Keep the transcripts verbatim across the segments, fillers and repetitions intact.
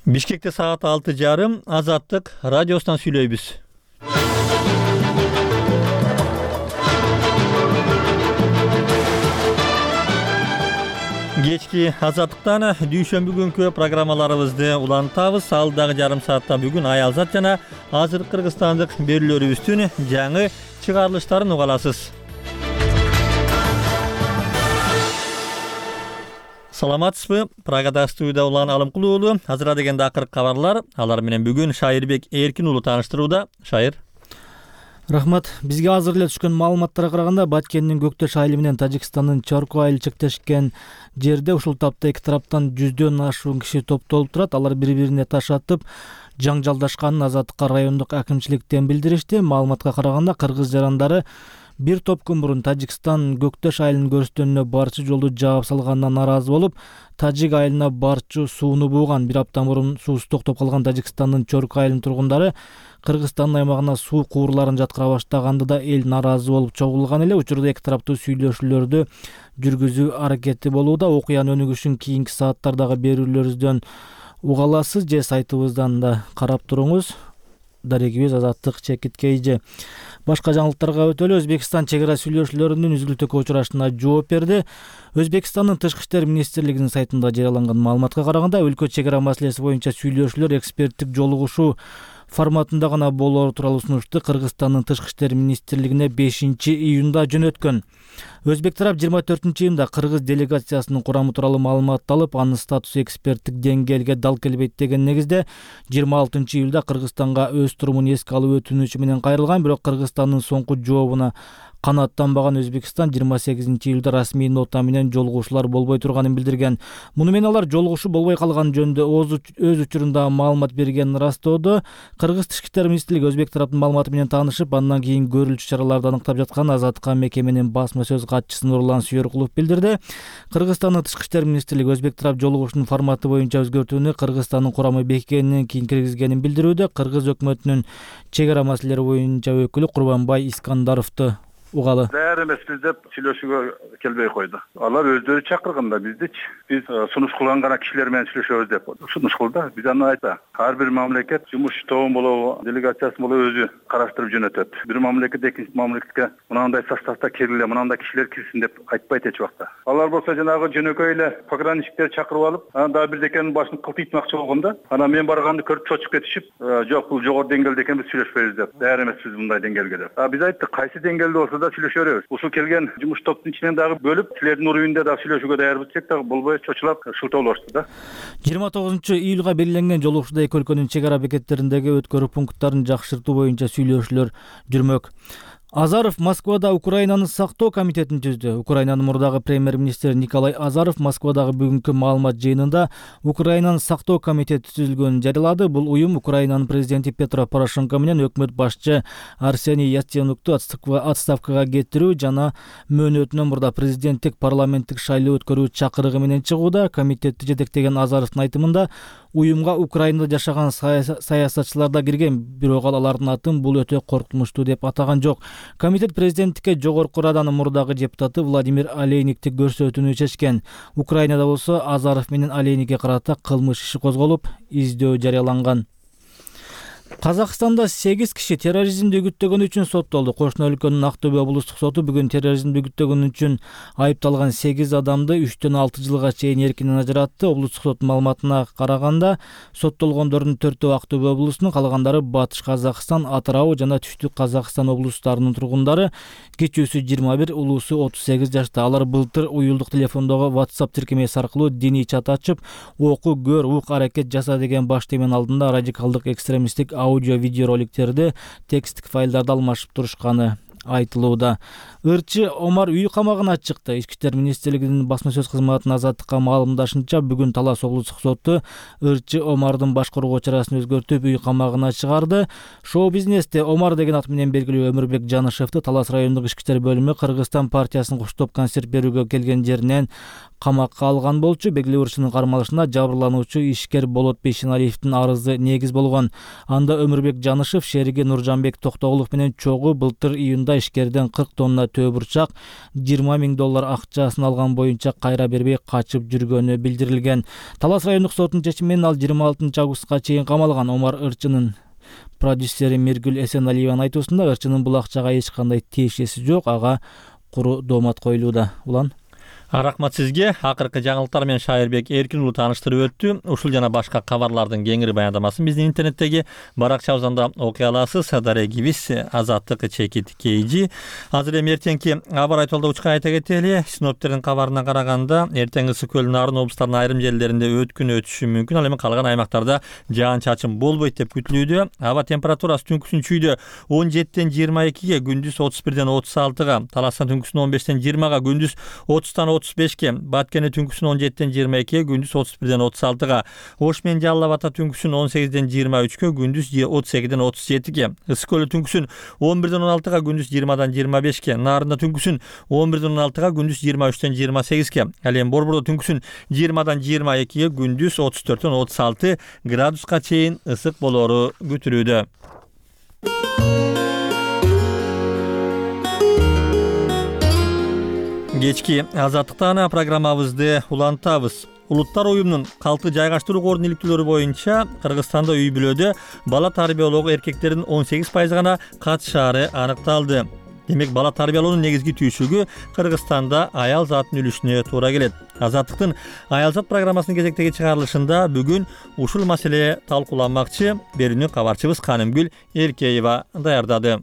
Бишкекте саат алты жарым Азаттык радиосунан сүйлөйбүз. Кечки Азаттыктан дүйшөмбү күнкү программаларыбызды улантабыз. Алдагы жарым саатта бүгүн Аялзат жана азыр кыргызстандык берүүлөрүбүздүн жаңы чыгарылыштарын уга аласыз. Саламатсызбы? Прагада студияда улан Алымкул уулу. Азыра дегенде акыркы кабарлар. Алар менен бүгүн Шайырбек Эркин уулу тааныштырууда. Шайыр. Рахмат. Бизге азыр эле түшкөн маалыматтарга караганда Баткендин Көктөш айылы менен Тажикстандын Чорку айылы чектешкен жерде ушул тапта эки тараптан жүздөн ашуун киши топтолуп турат. Алар бири-бирине таш атып, жаңжалдашканын Азаттыкка райондук акимчиликтен билдиришти. Маалыматка караганда кыргыз жарандары бир топ күн мурун Тажикстан Көктөш айылынын көрүстөнүнө барчу жолду жаап салгандан наразы болуп, Тажик айылына барчу сууну бууган. Бир апта мурун суусу токтоп калган Тажикстандын Чорку айылынын тургундары Кыргызстандын аймагына суу куурларын жаткыра баштаганды да эл наразы болуп чогулган эле. Учурда эки тараптуу сүйлөшүүлөрдү жүргүзүү аракети болууда. Окуянын өнүгүшүн кийинки сааттардагы берүүлөрүбүздөн уга аласыз же сайтыбыздан да карап туруңуз. Дарегибиз Азаттык чекит кейжи. Башка жаңылыктарга өтөлү. Өзбекстан чек ара сүйлөшүүлөрүнүн үзүлтүүккө учурашына жооп берди. Өзбекстандын Тышкы иштер министрлигинин сайтында жарыяланган маалыматка караганда, өлкө чек ара маселеси боюнча сүйлөшүүлөр эксперттик жолугушуу форматында гана болоор тууралуу сунушту Кыргызстандын Тышкы иштер министрлигине бешинчи июнда жөнөткөн. Өзбек тарап жыйырма төртүнчү июнда кыргыз делегациясынын курамы тууралуу маалымат алып, анын статусу эксперттик деңгээлге дал келбейт деген негизде жыйырма алтынчы июлда Кыргызстанга өз турумун эске алуу өтүнүчү менен кайрылган. Бирок Кыргызстандын соңку жообуна канааттанбаган Өзбекстан жыйырма сегизинчи июлда расмий нота менен жолугушуулар болбой турганын билдирген. Муну менен алар жолугушуу болбой калган жөнүндө өз учурунда маалымат бергенин ырастоодо. Кыргыз Тышкы иштер министрлиги Өзбек тараптын маалыматы менен таанышып, андан кийин көрүлчү чараларды аныктап жатканын Азаттыкка мекеменин басма сөз катчысы Нурлан Сүйөркулов билдирди. Кыргызстандын Тышкы иштер министрлиги Өзбек тарап жолугушуунун форматы боюнча өзгөртүүнү Кыргызстандын курамы бекигенинен кийин киргизгенин билдирүүдө. Кыргыз өкмөтүнүн чек ара маселелери боюнча өкүлү Курбанбай Искандаровду угалы. Даяр эмеспиз деп сүйлөшүүгө келбей койду. Алар өздөрү чакырганда биздичи биз сунуш кылган гана кишилер менен сүйлөшөбүз деп сунуш кылды. Биз аны айта. Ар бир мамлекет жумуш тобун болобу, делегациясын болобу өзү караштырып жөнөтөт. Бир мамлекет экинчи мамлекетке мынандай составда киргиле, мынандай кишилер кирсин деп айтпайт эч убакта. Алар болсо жанагы жөнөкөй эле пограничниктер чакырып алып, анан дагы бирдекенин башын кылтыйтмакчы болгондо, анан мен барганды көрүп чочуп кетишип, жок бул жогору деңгээлде экен, биз сүйлөшпөйбүз деп. Даяр эмеспиз мындай деңгээлге деп. А биз айттык, кайсы деңгээлде болсо да сүйлөшөрбүз. Ушул келген жумуш топтун ичинен дагы бөлүп, силердин уровеньде дагы сүйлөшүүгө даярбыз десек дагы болбой чочулап шылтоолошду да. жыйырма тогузунчу июлга белгиленген жолугушууда эки өлкөнүн чек ара бекеттериндеги өткөрүү пункттарын жакшыртуу боюнча сүйлөшүүлөр жүрмөк. Азаров Москвада Украинаны сактоо комитетин түздү. Украинанын мурдагы премьер-министри Николай Азаров Москвадагы бүгүнкү маалымат жыйынында Украинаны сактоо комитети түзүлгөнүн жарыялады. Бул уюм Украинанын президенти Петро Порошенко менен өкмөт башчы Арсений Яценюкту отставкага кетирүү жана мөөнөтүнөн мурда президенттик парламенттик шайлоо өткөрүү чакырыгы менен чыгууда. Комитетти жетектеген Азаровдун айтымында, уюмга Украинада жашаган саясатчылар да кирген, бирок алардын атын бул өтө коркунучтуу деп атаган жок. Комитет президенттикке жогорку раданын мурдагы депутаты Владимир Олейникти көрсөтүүнү чечкен. Украинада болсо Азаров менен Олейникке карата кылмыш иши козголуп, издөө жарыяланган. Казакстанда сегиз киши терроризмди үгүттөгөн үчүн соттолду. Кошуна өлкөнүн Актөбө облустук соту бүгүн терроризмди үгүттөгөн үчүн айыпталган сегиз адамды үчтөн алты жылга чейин эркинен ажыратты. Облустук соттун маалыматына караганда, соттолгондордун төртөө Актөбө облусунун, калгандары Батыш Казакстан, Атырау жана Түштүк Казакстан облустарынын тургундары. Кичүүсү жыйырма бир, улуусу отуз сегиз жашта. Алар былтыр уюлдук телефондогу WhatsApp тиркемеси аркылуу диний чат ачып, оку, көр, ук, аракет жаса деген баш темен алдында радикалдык экстремисттик аудио видео роликтерди, текстик файлдарды алмашып турушканы айтылууда. Ырчы Омар үй камагына чыкты. Ички иштер министрлигинин басма сөз кызматынын Азаттыкка маалымдашынча, бүгүн Талас облустук соту Ырчы Омардын башкаруу чарасын өзгөртүп, үй камагына чыгарды. Шоу-бизнесте Омар деген ат менен белгилүү Өмүрбек Жанышевди Талас райондук ички иштер бөлүмү Кыргызстан партиясынын куштоп концерт берүүгө келген жеринен камакка алган болчу. Белгилүү ырчынын кармалышына жабырлануучу ишкер Болот Бейшеналиевдин арызы негиз болгон. Анда Өмүрбек Жанышев шериги Нуржанбек Токтогулов менен чогуу былтыр июнда учурда ишкерден кырк тонна төө бурчак, жыйырма миң доллар акчасын алган боюнча кайра бербей качып жүргөнү билдирилген. Талас райондук сотунун чечими менен ал жыйырма алтынчы августка чейин камалган. Омар Ырчынын продюсери Миргүл Эсеналиеванын айтуусунда Ырчынын бул акчага эч кандай тиешеси жок, ага куру доомат коюлууда. Улан Рахмат сизге. Акыркы жаңылыктар менен Шайырбек Эркин уулу тааныштырып өттү. Ушул жана башка кабарлардын кеңири баяндамасын биздин интернеттеги баракчабызда окуй аласыз. Дарек Гибис, Азаттык, Чекит, Кейжи. Азыр эми эртеңки аба ырайы тууралуу учка айта кетели. Синоптиктердин кабарына караганда, эртең ысык көл нарын облустарынын айрым жерлеринде өткүн өтүшү мүмкүн. Ал эми калган аймактарда жаан-чачын болбойт деп күтүлүүдө. Аба температурасы түнкүсүн чүйдө он жетиден жыйырма экиге, күндүз отуз бирден отуз алтыга, Таластан түнкүсүн он бештен жыйырмага, күндүз отуздан отуз бешке, Баткени түнкүсүн он жетиден жыйырма экиге, күндүз отуз бирден отуз алтыга, Ош менен Жалал Абад түнкүсүн он сегизден жыйырма үчкө, күндүз отуз экиден отуз жетиге, Ысык көлү түнкүсүн он бирден он алтыга, күндүз жыйырмадан жыйырма бешке, Нарында түнкүсүн он бирден он алтыга, күндүз жыйырма үчтен жыйырма сегизге, ал эми Борбордо түнкүсүн жыйырмадан жыйырма экиге, күндүз отуз төрттөн отуз алты градуска чейин ысык болору күтүлүүдө. Кечки Азаттыктан программабызды улантабыз. Улуттар уюмунун калкты жайгаштыруу кордун иликтүүлөрү боюнча Кыргызстанда үй бүлөдө бала тарбиялоого эркектердин он сегиз пайызы гана катышаары аныкталды. Демек, бала тарбиялоонун негизги түйшүгү Кыргызстанда аял затын үлүшүнө туура келет. Азаттыктын аял зат программасынын кезектеги чыгарылышында бүгүн ушул маселе талкууланмакчы. Берүүнү кабарчыбыз Канымгүл Эркеева даярдады.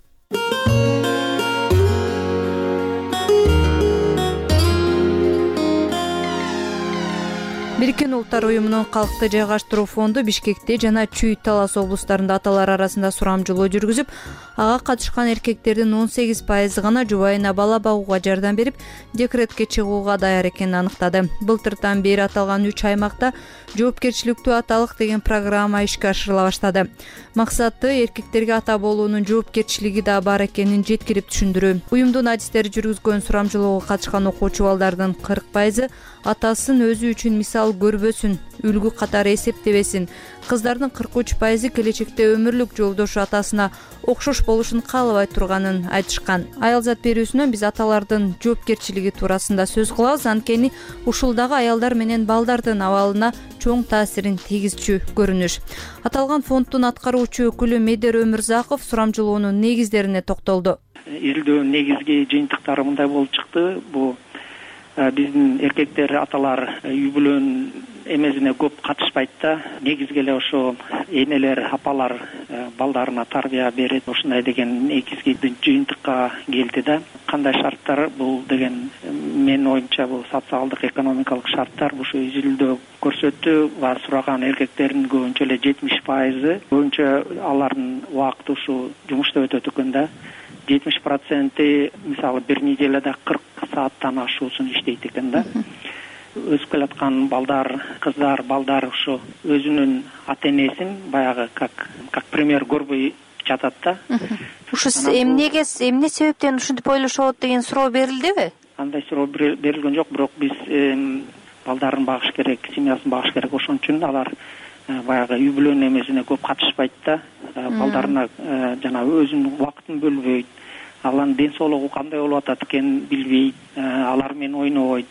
Бириккен Улуттар уюмунун калкты жайгаштыруу фонду Бишкекте жана Чүй Талас облустарында аталар арасында сурамжылоо жүргүзүп, ага катышкан эркектердин он сегиз пайызы гана жубайына бала багууга жардам берип, декретке чыгууга даяр экенин аныктады. Былтыртан бери аталган үч аймакта жоопкерчиликтүү аталык деген программа ишке ашырыла баштады. Максаты эркектерге ата болуунун жоопкерчилиги да бар экенин жеткирип түшүндүрүү. Уюмдун адистери жүргүзгөн сурамжылоого катышкан окуучу балдардын кырк пайызы атасын өзү үчүн мисал көрбөсүн, үлгү катары эсептебесин. Кыздардын кырк үч пайызы келечекте өмүрлүк жолдошу атасына окшош болушун каалабай турганын айтышкан. Аял зат берүүсүнөн биз аталардын жоопкерчилиги туурасында сөз кылабыз, анткени ушул дагы аялдар менен балдардын абалына чоң таасирин тийгизчү көрүнүш. Аталган фонддун аткаруучу өкүлү Медер Өмүрзаков сурамжылоонун негиздерине токтолду. Изилдөөнүн негизги жыйынтыктары мындай болуп чыкты. Бул биздин эркектер аталар үй бүлөнүн эмесине көп катышпайт да. Негизги эле ошо энелер, апалар балдарына тарбия берет. Ушундай деген негизги жыйынтыкка келди да. Кандай шарттар бул деген менин оюмча бул социалдык, экономикалык шарттар ушу изилдөө көрсөттү. Ва сураган эркектердин көбүнчө эле жетимиш пайызы көбүнчө алардын убакыты ушу жумушта өтөт экен да. жетимиш проценти мисалы бир неделяда кырк сааттан ашуусун иштейт экен да. Өсүп келаткан балдар, кыздар, балдар ушу өзүнүн ата энесин баягы как как пример көрбөй жатат да. Ушу эмнеге, эмне себептен ушинтип ойлошот деген суроо берилдиби? Андай суроо берилген жок, бирок биз балдарын багыш керек, семьясын багыш керек. Ошон үчүн алар баягы үй бүлөнүн эмесине көп катышпайт да. Балдарына жана өзүнүн убактын бөлбөйт. Алардын ден соолугу кандай болуп атат экенин билбейт. Алар менен ойнобойт.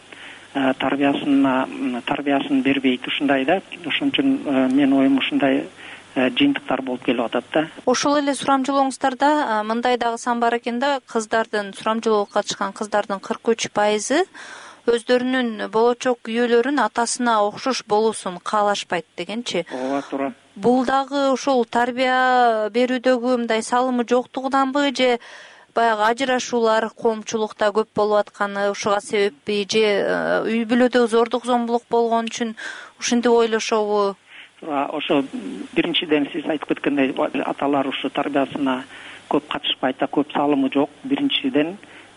Тарбиясына тарбиясын бербейт, ушундай да. Ошон үчүн менин оюм ушундай жыйынтыктар болуп келип атат да. Ошол эле сурамжылооңуздарда мындай дагы сан бар экен да. Кыздардын сурамжылоого катышкан кыздардын кырк үч пайызы өздөрүнүн болочок күйөөлөрүн атасына окшош болуусун каалашпайт дегенчи. Ооба, туура. Бул дагы ошол тарбия берүүдөгү мындай салымы жоктугунанбы же баягы ажырашуулар коомчулукта көп болуп атканы ушуга себеппи же үй бүлөдө зордук зомбулук болгон үчүн ушинтип ойлошобу? Туура, ошо биринчиден сиз айтып кеткендей аталар ушу тарбиясына көп катышпайт да, көп салымы жок. Биринчиден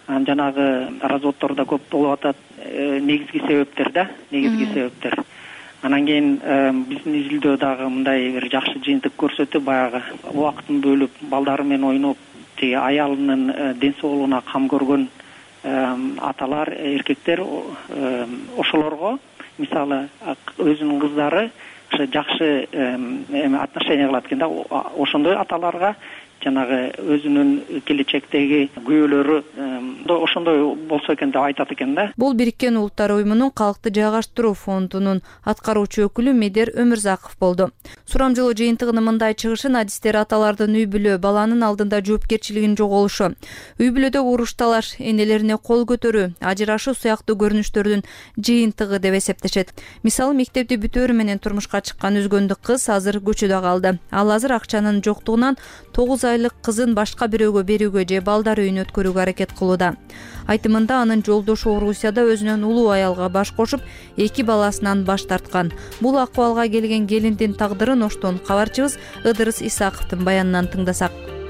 жанагы разводдор да көп болуп атат. Негизги себептер да, негизги себептер. Анан кийин биздин изилдөө дагы мындай бир жакшы жыйынтык көрсөттү. Баягы убактын бөлүп, балдары менен ойноп, тиги аялынын ден соолугуна кам көргөн аталар, эркектер ошолорго мисалы өзүнүн кыздары жакшы отношение кылат экен да. Ошондой аталарга жанагы өзүнүн келечектеги күбөлөрү ошондой болсо экен деп айтат экен да. Бул Бириккен Улуттар уюмунун калкты жайгаштыруу фондунун аткаруучу өкүлү Медер Өмүрзаков болду. Сурамжылоо жыйынтыгынын мындай чыгышын адистер аталардын үй бүлө баланын алдында жоопкерчилигин жоголушу, үй бүлөдө уруш талаш, энелерине кол көтөрүү, ажырашуу сыяктуу көрүнүштөрдүн жыйынтыгы деп эсептешет. Мисалы, мектепти бүтөөрү менен турмушка чыккан үзгөндүк кыз азыр көчөдө калды. Ал азыр акчанын жоктугунан тогуз айлык кызын башка бирөөгө берүүгө же балдар үйүнө өткөрүүгө аракет кылууда. Айтымында анын жолдошу Орусияда өзүнөн улуу аялга баш кошуп, эки баласынан баш тарткан. Бул акыбалга келген келиндин тагдырын Оштон кабарчыбыз Ыдырыс Исаковдун баянынан тыңдасак.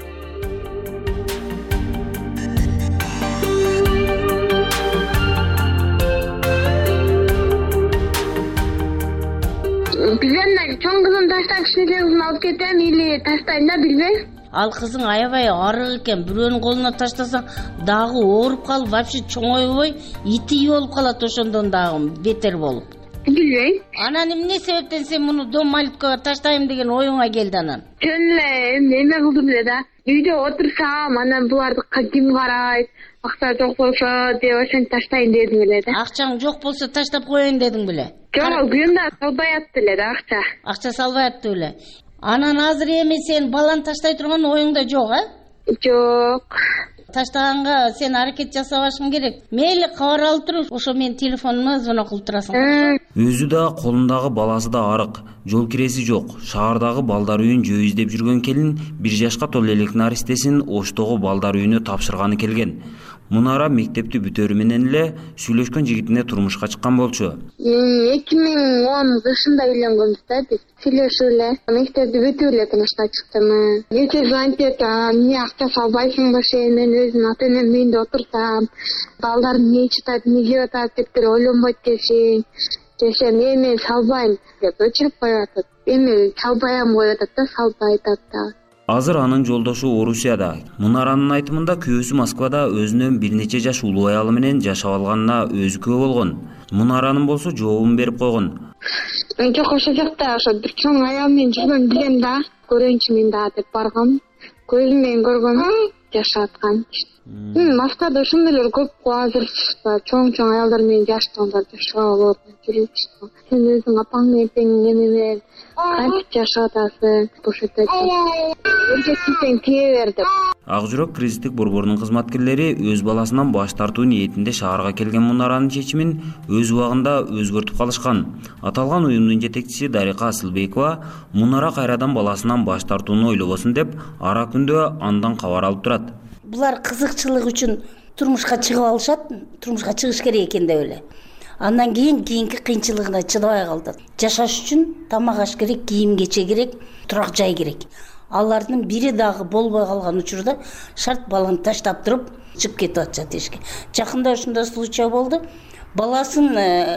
Билбейм, чоң кызым таштап кичинекей кызын алып кетем или таштайм да, билбейм. Ал кызың аябай арык экен, бирөөнүн колуна таштасаң дагы ооруп калып, вообще чоңойбой, ити болуп калат, ошондон дагы бетер болуп. Билбейм. Анан эмне себептен сен муну дом малюткага таштайм деген оюңа келди анан? Жөн эле эме кылдым эле да. Үйдө отурсам, анан буларды ким карайт, акча жок болсо деп ошентип таштайын дедим эле да. Акчаң жок болсо таштап коеюн дедиң беле? Жок, күйөөм салбай атты эле да акча. Акча салбай атты беле? Анан азыр эми сен баланы таштай турган оюңда жок, а? Жок. Таштаганга сен аракет жасабашың керек. Мейли кабар алып туруп, ошо менин телефонума звонок кылып турасың. Өзү да, колундагы баласы да арык, жол киреси жок. Шаардагы балдар үйүн жөө издеп жүргөн келин бир жашка толо элек наристесин Оштогу балдар үйүнө тапшырганы келген. Мунара мектепти бүтөөрү менен эле сүйлөшкөн жигитине турмушка чыккан болчу. эки миң он кышында үйлөнгөнбүз да биз. Сүйлөшүп эле мектепти бүтүп эле турмушка чыктым. Эки звонить этип, эмне акча салбайсыңбы сен, мен өзүм ата энемдин үйүндө отурсам, балдар эмне ичип атат, эмне жеп атат деп деле ойлонбойт экенсиң. Десем, эми салбайм деп өчүрүп коюп атат. Эми салбайам коюп атат да, салбай атат да. Азыр анын жолдошу Орусияда. Мунаранын айтымында күйөөсү Москвада өзүнөн бир нече жаш улуу аялы менен жашап алганына өзү күбө болгон. Мунаранын болсо жообун берип койгон. Мен жок, ошол жакта ошо бир чоң аял менен жүргөн билем да, көрөйүнчү мен да деп баргам. Көзүм менен көргөн жашап аткан. Москвада ошондойлор көп го азыр, чоң-чоң аялдар менен жаштагандар жашап алып жүрүшүп. Сен өзүң апаң менен тең неме кантип жашап атасың, ошентип өргөтсөң тие бер деп. Ак жүрөк кризистик борборунун кызматкерлери өз баласынан баш тартуу ниетинде шаарга келген Мунаранын чечимин өз убагында өзгөртүп калышкан. Аталган уюмдун жетекчиси Дарика Асылбекова Мунара кайрадан баласынан баш тартууну ойлобосун деп ара күндө андан кабар алып турат. Булар кызыкчылык үчүн турмушка чыгып алышат, турмушка чыгыш керек экен деп эле. Андан кийин кийинки кыйынчылыгына чыдабай калды. Жашаш үчүн тамак аш керек, кийим кече керек, турак жай керек. Алардын бири дагы болбой калган учурда шарт баланы таштап туруп чыгып кетип атышат эшикке. Жакында ушундай случай болду. Баласын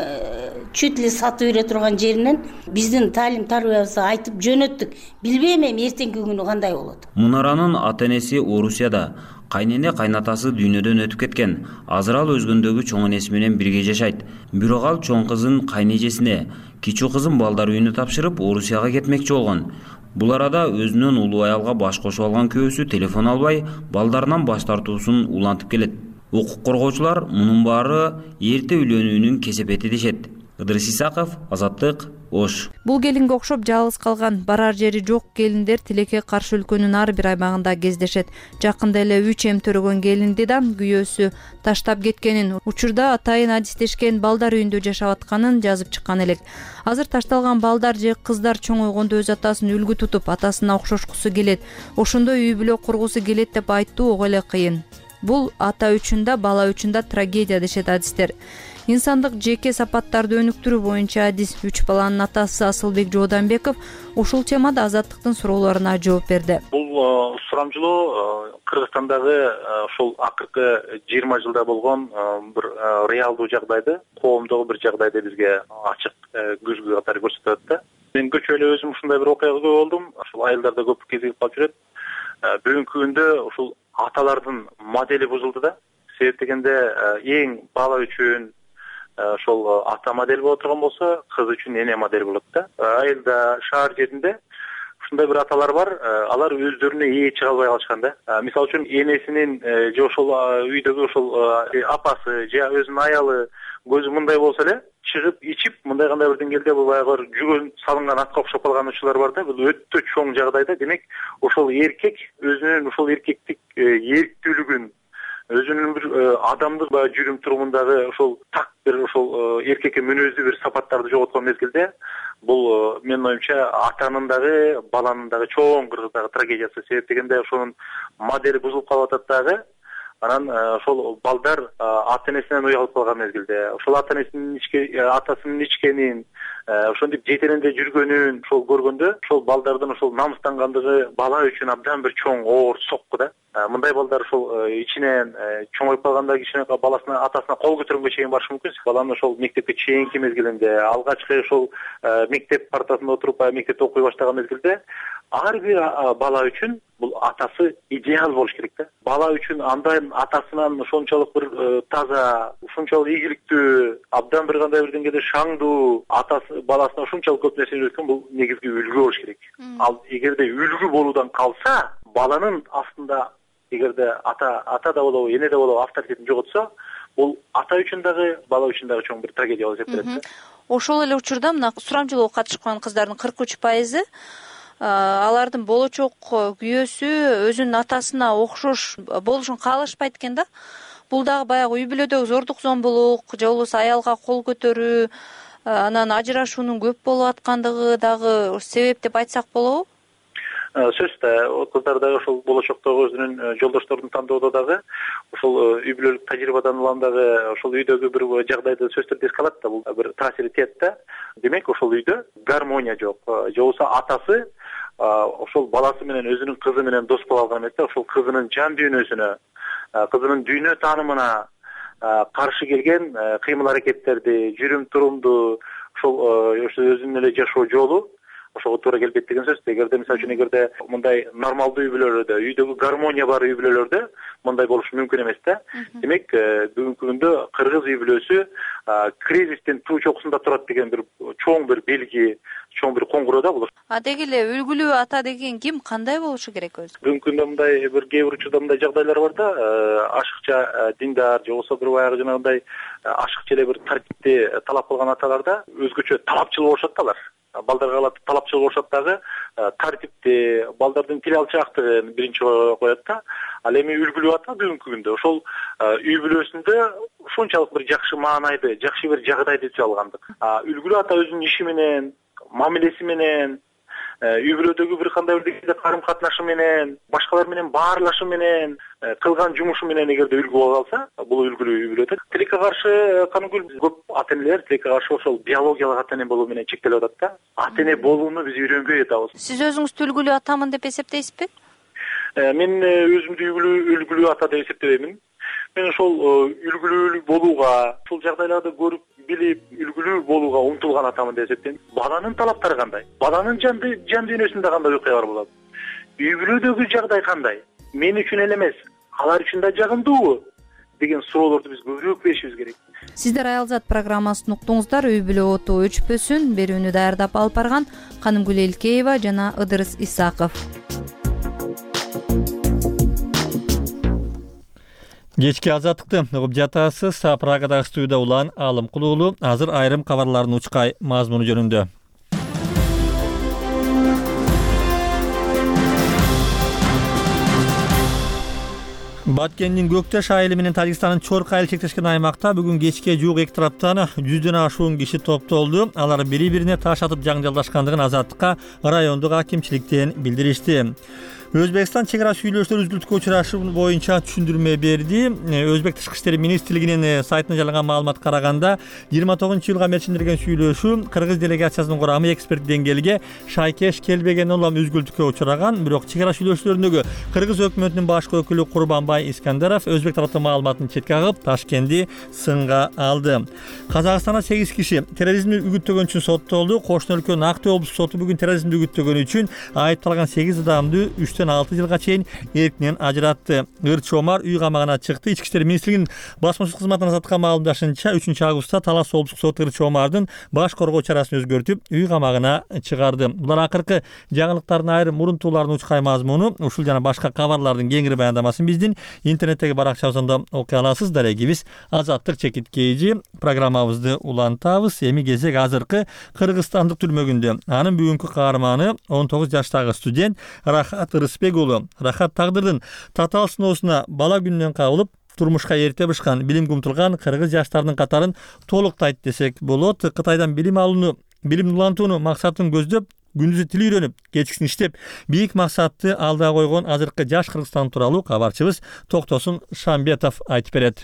чүт эле сатып бере турган жеринен биздин таалим тарбиябызга айтып жөнөттүк. Билбейм эми эртеңки күнү кандай болот. Мунаранын ата энеси Орусияда. Кайнене кайнатасы дүйнөдөн өтүп кеткен. Азыр ал өзгөндөгү чоң энеси менен бирге жашайт. Бирок ал чоң кызын кайнежесине, кичүү кызын балдар үйүнө тапшырып Орусияга кетмекчи болгон. Бул арада өзүнөн улуу аялга баш кошуп алган күйөөсү телефон албай, балдарынан баш тартуусун улантып келет. Укук коргоочулар мунун баары эрте үйлөнүүнүн кесепети дешет. Ыдырыс Исаков, Азаттык, Ош. Бул келинге окшоп жалгыз калган, барар жери жок келиндер тилекке каршы өлкөнүн ар бир аймагында кездешет. Жакында эле үч эм төрөгөн келинди да күйөөсү таштап кеткенин, учурда атайын адистешкен балдар үйүндө жашап атканын жазып чыккан элек. Азыр ташталган балдар же кыздар чоңойгондо өз атасын үлгү тутуп, атасына окшошкусу келет, ошондой үй бүлө кургусу келет деп айтуу ого эле кыйын. Бул ата үчүн да, бала үчүн да трагедия дешет адистер. Инсандык жеке сапаттарды өнүктүрүү боюнча адис үч баланын атасы Асылбек Жооданбеков ушул темада Азаттыктын суроолоруна жооп берди. Бул сурамжылоо Кыргызстандагы ушул акыркы жыйырма жылда болгон бир реалдуу жагдайды, коомдогу бир жагдайды бизге ачык көзгө катары көрсөтүп атат да. Мен көчө эле өзүм ушундай бир окуяга күбө болдум. Ушул айылдарда көп кезигип калып жүрөт. Бүгүнкү күндө ушул аталардын модели бузулду да. Себеп дегенде эң бала үчүн ошол ата модель боло турган болсо, кыз үчүн эне модель болот да. Айылда, шаар жеринде ушундай бир аталар бар, алар өздөрүнө ээ чыга албай калышкан да. Мисалы үчүн энесинин же ошол үйдөгү ошол апасы же өзүнүн аялы көзү мындай болсо эле чыгып ичип мындай кандай бир деңгээлде бул баягы жүгөн салынган атка окшоп калган учурлар бар да. Бул өтө чоң жагдайда. Демек ошол эркек өзүнүн ошол эркектик эрктүүлүгүн, өзүнүн бир адамдык баягы жүрүм турумундагы ошол так бир ошол эркекке мүнөздүү бир сапаттарды жоготкон мезгилде бул менин оюмча атанын дагы баланын дагы чоң кыргыздагы трагедиясы. Себеп дегенде ошонун модели бузулуп калып атат дагы. Анан ошол балдар ата энесинен уялып калган мезгилде ошол ата энесинин ичке атасынын ичкенин, ошентип жетеринде жүргөнүн ошол көргөндө ошол балдардын ошол намыстангандыгы бала үчүн абдан бир чоң оор сокку да. Мындай балдар ошол ичинен чоңоюп калганда кичине баласына атасына кол көтөргөнгө чейин барышы мүмкүн. Баланын ошол мектепке чейинки мезгилинде алгачкы ошол мектеп партасында отуруп мектепте окуй баштаган мезгилде ар бир бала үчүн бул атасы идеал болуш керек да. Бала үчүн андан атасынан ошончолук бир таза, ушунчалык ийгиликтүү, абдан бир кандай бир деңгээлде шаңдуу атасы баласына ушунчалык көп нерсени үйрөткөн бул негизги үлгү болуш керек. Ал эгерде үлгү болуудан калса, баланын астында эгерде ата ата да болобу, эне да болобу авторитетин жоготсо, бул ата үчүн дагы, бала үчүн дагы чоң бир трагедия болуп эсептелет. Ошол эле учурда мына сурамжылоого катышкан кыздардын кырк үч пайызы алардын болочок күйөөсү өзүнүн атасына окшош болушун каалашпайт экен да. Бул дагы баягы үй бүлөдөгү зордук зомбулук же болбосо аялга кол көтөрүү, анан ажырашуунун көп болуп аткандыгы дагы себеп деп айтсак болобу? Сөзсүз да, кыздар дагы ошол болочоктогу өзүнүн жолдошторун тандоодо дагы ошол үй бүлөлүк тажрыйбадан улам дагы ошол үйдөгү бир жагдайды сөзсүз түрдө эске алат да, бул бир таасир этет да. Демек ошол үйдө гармония жок. Же болбосо атасы ошол баласы менен өзүнүн кызы менен дос боло алган эмес да, ошол кызынын жан дүйнөсүнө, кызынын дүйнө таанымына каршы келген кыймыл аракеттерди, жүрүм турумду, ошол өзүнүн эле жашоо жолу ошого туура келбейт деген сөз. Эгерде мисалы үчүн эгерде мындай нормалдуу үй бүлөлөрдө, үйдөгү гармония бар үй бүлөлөрдө мындай болуш мүмкүн эмес да. Демек бүгүнкү күндө кыргыз үй бүлөсү кризистин туу чокусунда турат деген бир чоң бир белги, чоң бир коңгуроо да бул. А деги эле үлгүлүү ата деген ким, кандай болушу керек өзү? Бүгүнкү күндө мындай бир кээ бир учурда мындай жагдайлар бар да, ашыкча диндар же болбосо бир баягы жанагындай ашыкча эле бир тартипти талап кылган аталарда өзгөчө талапчыл болушат да алар. Балдарга талапчыл болушат дагы, тартипти, балдардын тил алчаактыгын биринчи коет да. Ал эми үлгүлүү ата бүгүнкү күндө ошол үй бүлөсүндө ушунчалык бир жакшы маанайды, жакшы бир жагдайды түзө алгандык. Үлгүлүү ата өзүнүн иши менен, мамилеси менен, үй бүлөдөгү бир кандай бир карым катнашы менен, башкалар менен баарлашы менен, кылган жумушу менен эгерде үлгү боло калса, бул үлгүлүү үй бүлөдө. Тилекке каршы Каныгүл көп ата энелер тилекке каршы ошол биологиялык ата эне болуу менен чектелип атат да. Ата эне болууну биз үйрөнгөй атабыз. Сиз өзүңүздү үлгүлүү атамын деп эсептейсизби? Мен өзүмдү үлгүлүү ата деп эсептебеймин. Мен ошол үлгүлүү болууга, ушул жагдайларды көрүп, билип, үлгүлүү болууга умтулган атамын деп эсептейм. Баланын талаптары кандай? Баланын жан дүйнөсүндө кандай окуялар болот? Үй бүлөдөгү жагдай кандай? Мен үчүн эле эмес, алар үчүн да жагымдуубу деген суроолорду биз көбүрөөк беришибиз керек. Сиздер Аялзат программасын уктуңуздар. Үй бүлө оту өчпөсүн. Берүүнү даярдап алып барган Канымгүл Элкеева жана Ыдырыс Исаков. Кечки азаттыкты угуп жатасыз. Прагадагы студияда улан Алымкул уулу. Азыр айрым кабарлардын учкай мазмуну жөнүндө. Баткендин Көктөш айылы менен Тажикстандын Чорку айылы чектешкен аймакта бүгүн кечке жуук эки тараптан жүздөн ашуун киши топтолду. Алар бири-бирине таш атып жаңжалдашкандыгын Азаттыкка райондук акимчиликтен билдиришти. Өзбекстан чек ара сүйлөшүүлөр үзгүлтүккө учурашы боюнча түшүндүрмө берди. Өзбек тышкы иштер министрлигинин сайтына жарыяланган маалыматка караганда, жыйырма тогузунчу жылга мерчилендирген сүйлөшүү кыргыз делегациясынын курамы эксперт деңгээлге шайкеш келбеген улам үзгүлтүккө учураган. Бирок чек ара сүйлөшүүлөрүндөгү кыргыз өкмөтүнүн башкы өкүлү Курбанбай Искандаров өзбек тараптын маалыматын четке кагып, Ташкентти сынга алды. Казакстанда сегиз киши терроризмди үгүттөгөн үчүн соттолду. Кошуна өлкөнүн Акты облустук соту бүгүн терроризмди үгүттөгөн үчүн айыпталган сегиз адамды үчтөн алты жылга чейин эркинен ажыратты. Ырчы Омар үй камагына чыкты. Ички иштер министрлигинин басмачылык кызматынан саткан маалымдашынча үчүнчү августта Талас облустук соту Ырчы Омардын баш коргоо чарасын өзгөртүп, үй камагына чыгарды. Булар акыркы жаңылыктардын айрым мурунтууларынын учкай мазмуну. Ушул жана башка кабарлардын кеңири баяндамасын биздин интернеттеги баракчабыздан окуй аласыз. Дарегибиз Азаттык чекиткейжи. Программабызды улантабыз. Эми кезек азыркы Кыргызстандык түрмөгүндө. Анын бүгүнкү каарманы он тогуз жаштагы студент Рахат Рыспек уулу. Рахат тагдырдын татаал сыноосуна бала күнүнөн кабылып, турмушка эрте бышкан, билимге умтулган кыргыз жаштарынын катарын толуктайт десек болот. Кытайдан билим алууну, билимди улантууну максатын көздөп, күндүзү тил үйрөнүп, кечкисин иштеп, бийик максатты алдыга койгон азыркы жаш Кыргызстан тууралуу кабарчыбыз Токтосун Шамбетов айтып берет.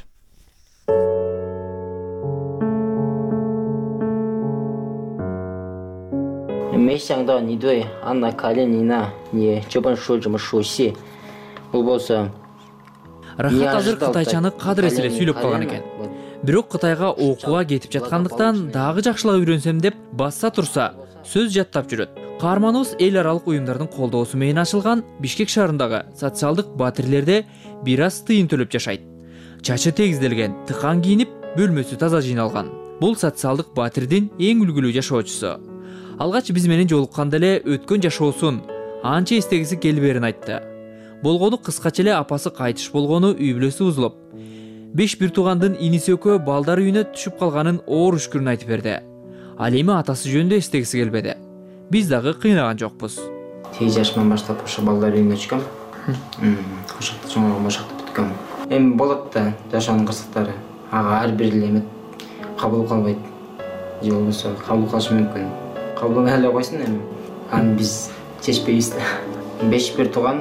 没想到你对安娜卡列尼娜也这本书这么熟悉。Бул болсо Рахат азыр кытайчаны кадыр эселеп сүйлөп калган экен. Бирок Кытайга окууга кетип жаткандыктан дагы жакшылап үйрөнсөм деп басса турса, сөз жаттап жүрөт. Каарманыбыз эл аралык уюмдардын колдоосу менен ачылган Бишкек шаарындагы социалдык батирлерде бир аз тыйын төлөп жашайт. Чачы тегизделген, тыкан кийинип, бөлмөсү таза жыйналган. Бул социалдык батирдин эң үлгүлүү жашоочусу. Алгач биз менен жолукканда эле өткөн жашоосун анча эстегиси келберин айтты. Болгону кыскача эле апасы кайтыш болгону үй бүлөсү бузулуп, беш бир туугандын иниси экөө балдар үйүнө түшүп калганын оор үшкүрүн айтып берди. Ал эми атасы жөнүндө эстегиси келбеди. Биз дагы кыйнаган жокпуз. сегиз жашыман баштап ошо балдар үйүнө түшкөм. Ошокто чоңойгом, ошокто бүткөм. Эми болот да жашоонун кырсыктары. Ага ар бир эле эмет кабыл калбайт. Же болбосо кабыл кылышы мүмкүн. Кабыл эле койсун эми. Аны биз чечпейбиз да. беш бир тууган,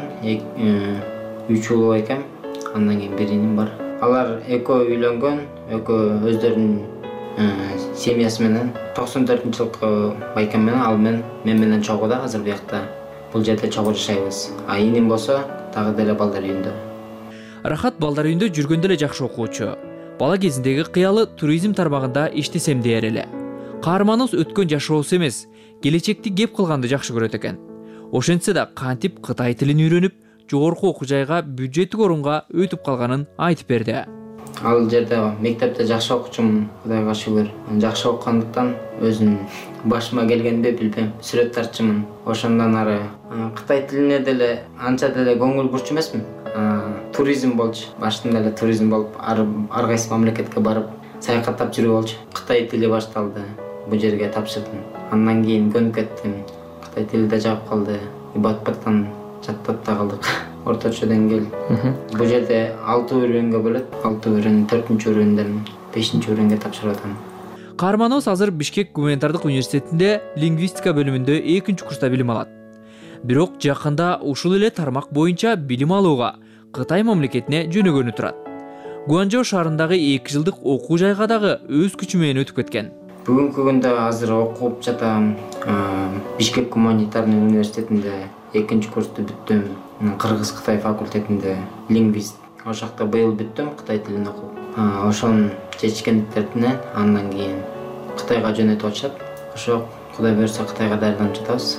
үч уулу экем, андан кийин бир иним бар. Алар экөө үйлөнгөн, экөө өздөрүнүн семьясы менен токсон төртүнчү жылкы байкем менен ал менен мен менен чогуу азыр биякта. Бул жерде чогуу жашайбыз. А иним болсо дагы деле балдар үйүндө. Рахат балдар үйүндө жүргөндө эле жакшы окуучу. Бала кезиндеги кыялы туризм тармагында иштесем дээр эле. Каарманыбыз өткөн жашоосу эмес, келечекти кеп кылганды жакшы көрөт экен. Ошентсе да кантип Кытай тилин үйрөнүп, жогорку окуу жайга бюджеттик орунга өтүп калганын айтып берди. Ал жерде мектепте жакшы окуучумун, Кудайга шүгүр. Жакшы окугандыктан өзүм башыма келгенди билбейм, сүрөт тартчымын. Ошондон ары Кытай тилине деле анча деле көңүл бурчу эмесмин. Туризм болчу. Башында эле туризм болуп, ар кайсы мамлекетке барып, саякаттап жүрүү болчу. Кытай тили башталды. Бул жерге тапшырдым. Андан кийин көнүп кеттим. Кытай тили да жагып калды. Ибаттан жаттап да калдык. Орточо деңгээл. Бул жерде алты өрөнгө бөлөт. алты өрөн төртүнчү өрөндөн бешинчи өрөнгө тапшырып атам. Каарманыбыз азыр Бишкек гуманитардык университетинде лингвистика бөлүмүндө экинчи курста билим алат. Бирок жакында ушул эле тармак боюнча билим алууга Кытай мамлекетине жөнөгөнү турат. Гуанчжоу шаарындагы эки жылдык окуу жайга дагы өз күчү менен өтүп кеткен. Бүгүнкү күндө азыр окуп жатам. Бишкек гуманитарный университетинде экинчи курсту бүттүм. Кыргыз-Кытай факультетинде лингвист. Ошакта быйыл бүттүм Кытай тилин окуп. Ошонун чечкендиктеринен андан кийин Кытайга жөнөтүп атышат. Ошо Кудай буйрса Кытайга даярданып жатабыз.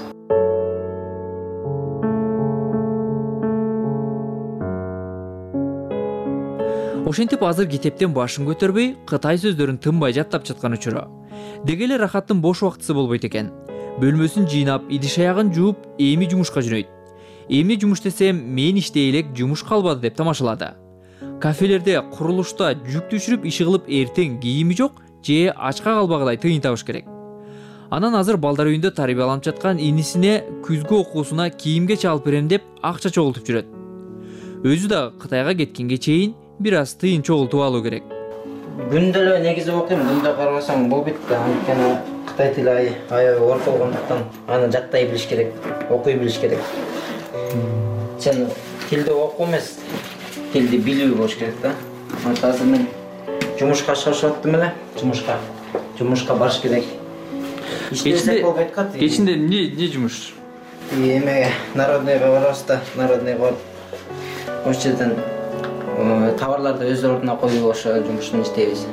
Ошентип азыр китептен башын көтөрбөй, Кытай сөздөрүн тынбай жаттап жаткан учуру. Деги эле Рахаттын бош убактысы болбойт экен. Бөлмөсүн жыйнап, идиш аягын жууп, эми жумушка жөнөйт. Эми жумуш десем, мен иштей элек жумуш калбады деп тамашалады. Кафелерде, курулушта жүк түшүрүп иши кылып эртең кийими жок, же ачка калбагыдай тыйын табыш керек. Анан азыр балдар үйүндө тарбияланып жаткан инисине күзгү окуусуна кийимге чалып берем деп акча чогултуп жүрөт. Өзү да Кытайга кеткенге чейин бир аз тыйын чогултуп алуу керек. Күндө эле негизи окуйм, күндө карабасаң болбойт да. Анткени Кытай тили аябай оор болгондуктан аны жаттай билиш керек, окуй билиш керек. Сен тилди окуу эмес, тилди билүү болуш керек да. Азыр мен жумушка чыгышып аттым эле, жумушка. Жумушка барыш керек. Иштесек болбойт ка. Кечинде эмне эмне жумуш? Эме народныйга барабыз да, народный барып. Ошол жерден товарларды өз ордуна коюу ошо жумушун иштейбиз.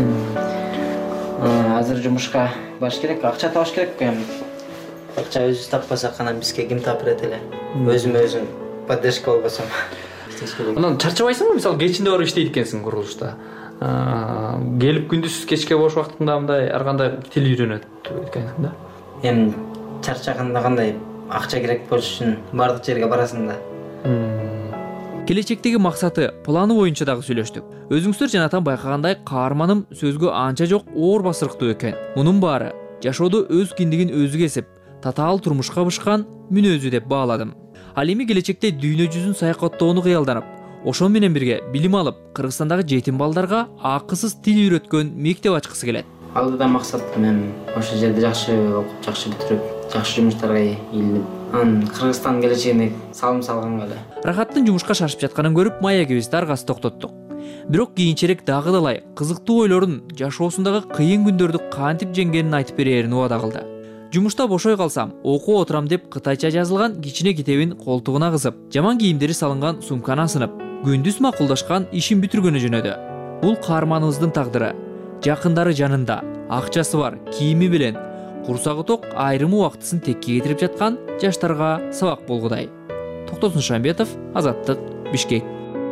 Азыр жумушка баш керек, акча табыш керек эми. Акча өзүбүз таппасак анан бизге ким таап берет эле? Өзүм өзүм поддержка болбосом. Анан чарчабайсыңбы? Мисалы кечинде барып иштейт экенсиң курулушта. Келип күндүз кечке бош убактыңда мындай ар кандай тил үйрөнөт экенсиң да. Эми чарчаганда кандай акча керек болуш үчүн бардык жерге барасың да. Келечектеги максаты, планы боюнча дагы сүйлөштүк. Өзүңүздөр жанатан байкагандай, каарманым сөзгө анча жок оор басырыктуу экен. Мунун баары жашоодо өз киндигин өзү кесип, татаал турмушка бышкан мүнөзү деп бааладым. Ал эми келечекте дүйнө жүзүн саякаттоону кыялданып, ошол менен бирге билим алып, Кыргызстандагы жетим балдарга акысыз тил үйрөткөн мектеп ачкысы келет. Алдыда максатым эми ошол жерде жакшы окуп, жакшы бүтүрүп, жакшы жумуштарга ийилип, анан Кыргызстан келечегине салым салганга эле. Рахаттын жумушка шашып жатканын көрүп, маегибизди аргасы токтоттук. Бирок кийинчерээк дагы далай кызыктуу ойлорун, жашоосундагы кыйын күндөрдү кантип жеңгенин айтып берерин убада кылды. Жумушта бошой калсам, окуу отурам деп кытайча жазылган кичине китебин колтугуна кызып, жаман кийимдери салынган сумканы асынып, күндүз макулдашкан ишин бүтүргөнү жөнөдү. Бул каарманыбыздын тагдыры. Жакындары жанында, акчасы бар, кийими белен, курсагы ток айрым убактысын текке кетирип жаткан жаштарга сабак болгудай. Токтосун Шамбетов, Азаттык, Бишкек.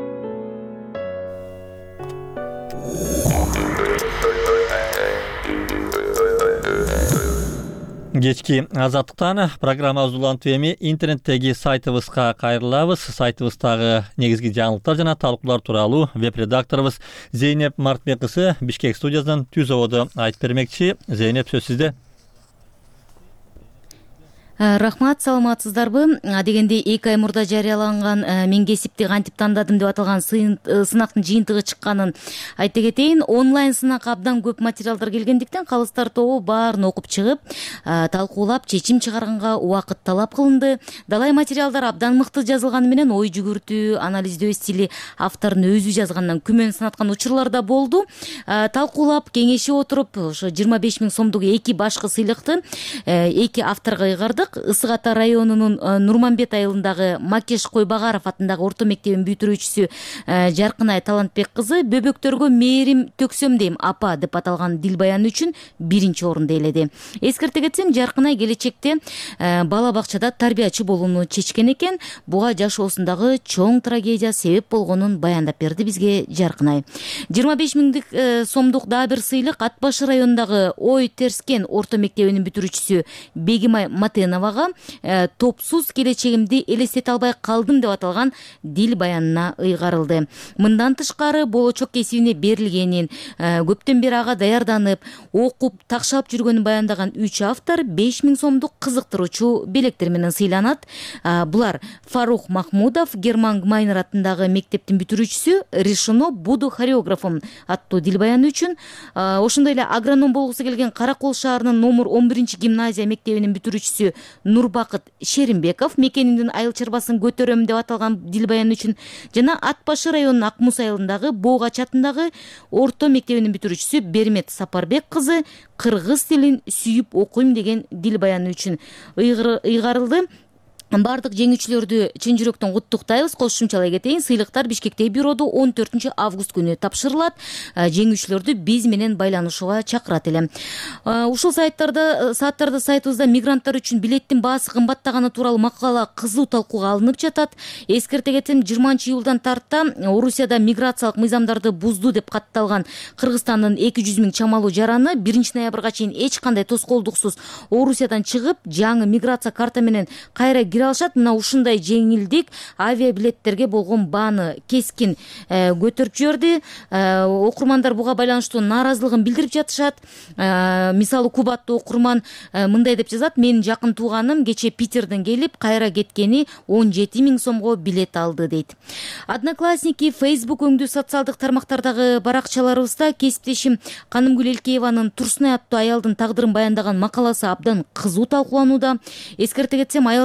Кечки Азаттыктан программабыз улантып эми интернеттеги сайтыбызга кайрылабыз. Сайтыбыздагы негизги жаңылыктар жана талкуулар тууралуу веб-редакторубуз Зейнеп Мартбек кызы Бишкек студиясынан түз ободо айтып бермекчи. Зейнеп, сөз сизде. Рахмат, саламатсыздарбы? Дегенде эки ай мурда жарыяланган мен кесипти кантип тандадым деп аталган сынактын жыйынтыгы чыкканын айта кетейин. Онлайн сынак абдан көп материалдар келгендиктен калыстар тобу баарын окуп чыгып, талкуулап, чечим чыгарганга убакыт талап кылынды. Далай материалдар абдан мыкты жазылганы менен ой жүгүртүү, анализдөө стили автордун өзү жазгандан күмөн сынаткан учурлар да болду. Талкуулап, кеңешип отуруп, ошо жыйырма беш миң сомдук эки башкы сыйлыкты эки авторго ыйгардык. Ысык Ата районунун Нурманбет айылындагы Макеш Койбагаров атындагы орто мектебинин бүтүрүүчүсү Жаркынай Талантбек кызы бөбөктөргө мээрим төксөм дейм апа деп аталган дил баяны үчүн биринчи орунду ээледи. Эскерте кетсем, Жаркынай келечекте бала бакчада тарбиячы болууну чечкен экен. Буга жашоосундагы чоң трагедия себеп болгонун баяндап берди бизге Жаркынай. жыйырма беш миңдик сомдук дагы бир сыйлык Ат башы районундагы Ой Терскен орто мектебинин бүтүрүүчүсү Бегимай Матенова топсуз келечегимди элестете албай калдым деп аталган дил баянына ыйгарылды. Мындан тышкары болочок кесибине берилгенин, көптөн бери ага даярданып, окуп, такшалып жүргөнүн баяндаган үч автор беш миң сомдук кызыктыруучу белектер менен сыйланат. Булар Фарух Махмудов, Герман Гмайнер атындагы мектептин бүтүрүүчүсү Решено буду хореографом аттуу дил баяны үчүн, ошондой эле агроном болгусу келген Каракол шаарынын номер он биринчи гимназия мектебинин бүтүрүүчүсү Нурбакыт Шеримбеков мекениндин айыл чарбасын көтөрөм деп аталган дил баяны үчүн жана Ат башы районунун Ак Муз айылындагы Боогач атындагы орто мектебинин бүтүрүүчүсү Бермет Сапарбек кызы кыргыз тилин сүйүп окуйм деген дил баяны үчүн ыйгарылды. Бардык жеңүүчүлөрдү чын жүрөктөн куттуктайбыз. Кошумчалай кетейин, сыйлыктар Бишкектеги бюродо он төртүнчү август күнү тапшырылат. Жеңүүчүлөрдү биз менен байланышууга чакырат элем. Ушул сайттарда сааттарда сайтыбызда мигранттар үчүн билеттин баасы кымбаттаганы тууралуу макала кызуу талкууга алынып жатат. Эскерте кетсем, жыйырманчы июлдан тарта Орусияда миграциялык мыйзамдарды бузду деп катталган Кыргызстандын эки жүз миң чамалуу жараны биринчи ноябрга чейин эч кандай тоскоолдуксуз Орусиядан чыгып, жаңы миграция карта менен кайра алышат. Мына ушундай жеңилдик авиабилеттерге болгон бааны кескин көтөрүп жиберди. Окурмандар буга байланыштуу нааразылыгын билдирип жатышат. Мисалы, Кубаттуу окурман мындай деп жазат: менин жакын тууганым кече Питерден келип, кайра кеткени он жети миң сомго билет алды дейт. Одноклассники, Facebook өңдүү социалдык тармактардагы баракчаларыбызда кесиптешим Канымгүл Элкееванын Турсунай аттуу аялдын тагдырын баяндаган макаласы абдан кызуу талкууланууда. Эскерте кетсем, Аялзат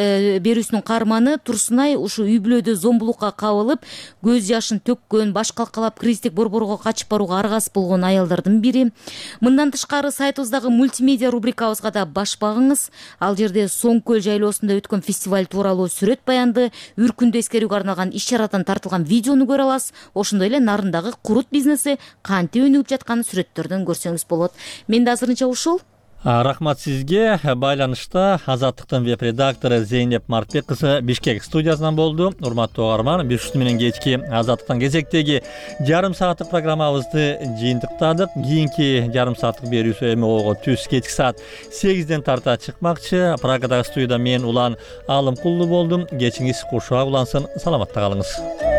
берүүсүнүн каарманы Турсунай ушу үй бүлөдө зомбулукка кабылып көз жашын төккөн, баш калкалап криздик борборго качып барууга аргасыз болгон аялдардын бири. Мындан тышкары сайтыбыздагы мультимедиа рубрикабызга да баш багыңыз. Ал жерде Соң көл жайлоосунда өткөн фестиваль тууралуу сүрөт баянды, үркүндү эскерүүгө арналган иш-чарадан тартылган видеону көрө аласыз. Ошондой эле нарындагы курут бизнеси кантип өнүгүп жатканын сүрөттөрдөн көрсөңүз болот. Менде азырынча ушул. Рахмат сизге. Байланышта Азаттыктын веб-редактору Зейнеп Мартбек кызы Бишкек студиясынан болду. Урматтуу угарман, бир үчтү менен кечки Азаттыктан кезектеги жарым сааттык программабызды жыйынтыктадык. Кийинки жарым сааттык берүүсү эми ого түз кечки саат сегизден тарта чыкмакчы. Прагадагы студияда мен Улан Алымкулду болдум. Кечиңиз кушуак улансын. Саламатта калыңыз.